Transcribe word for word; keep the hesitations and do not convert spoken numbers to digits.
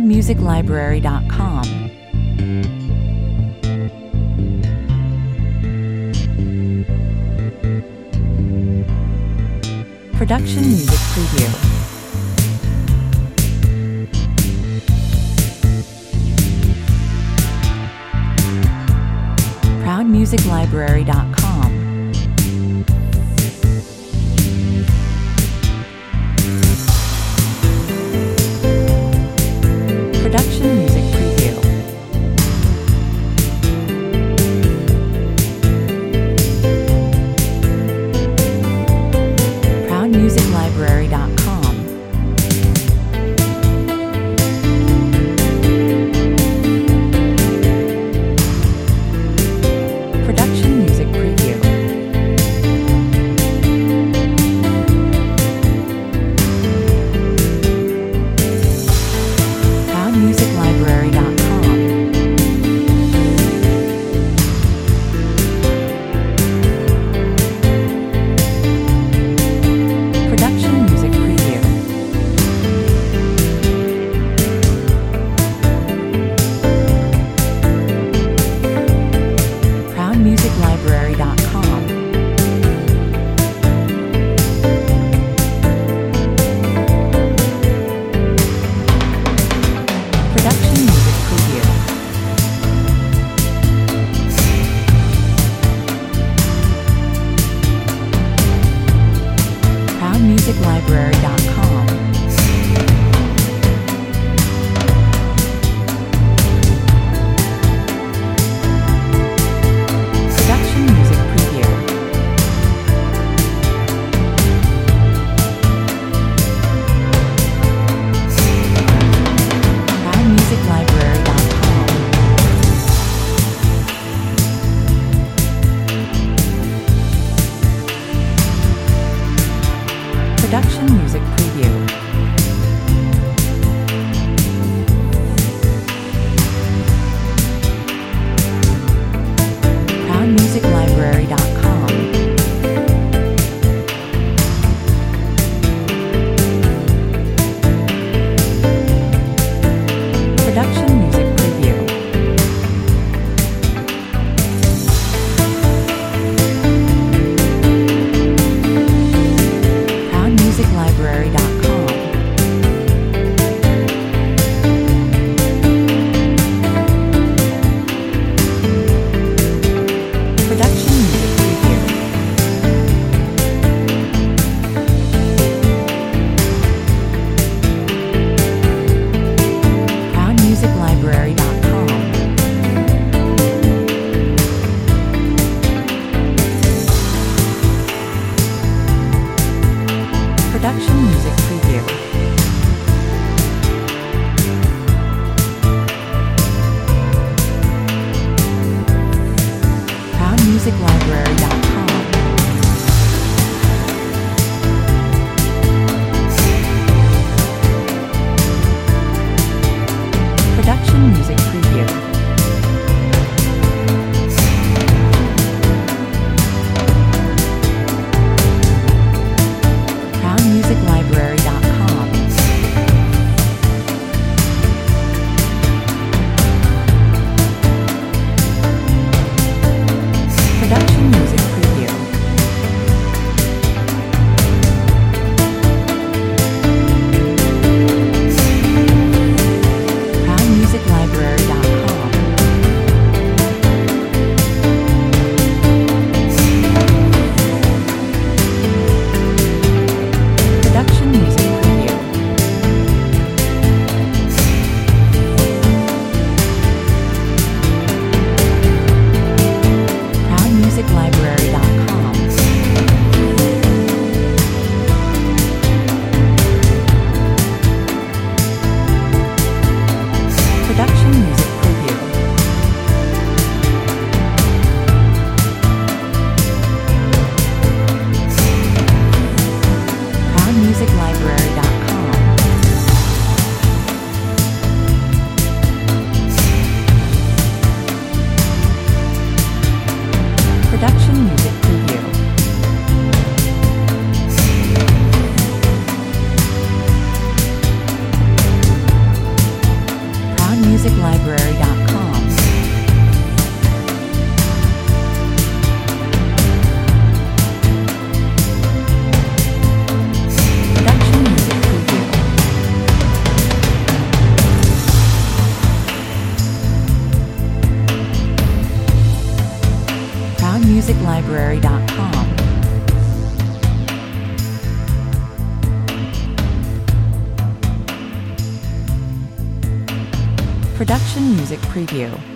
music library dot com. Production Music Preview. proud music library dot com. Production Music Preview. proud music library dot com. Production Music Preview. proud music library dot com. Production Music Preview. proud music library dot com. Production Music Preview. proud music library dot com. Production Music Preview. proud music library dot com. Production Music Preview. proud music library dot com. Production Music Preview. proud music library dot com. Production Music Preview. proud music library dot com. Production Music Preview. proud music library dot com. Production Music Preview. proud music library dot com. Production Music Preview. proud music library dot com. Production Music Preview. proud music library dot com. Production Music Preview. proud music library dot com. Production Music Preview. music library dot com. Production Music Preview.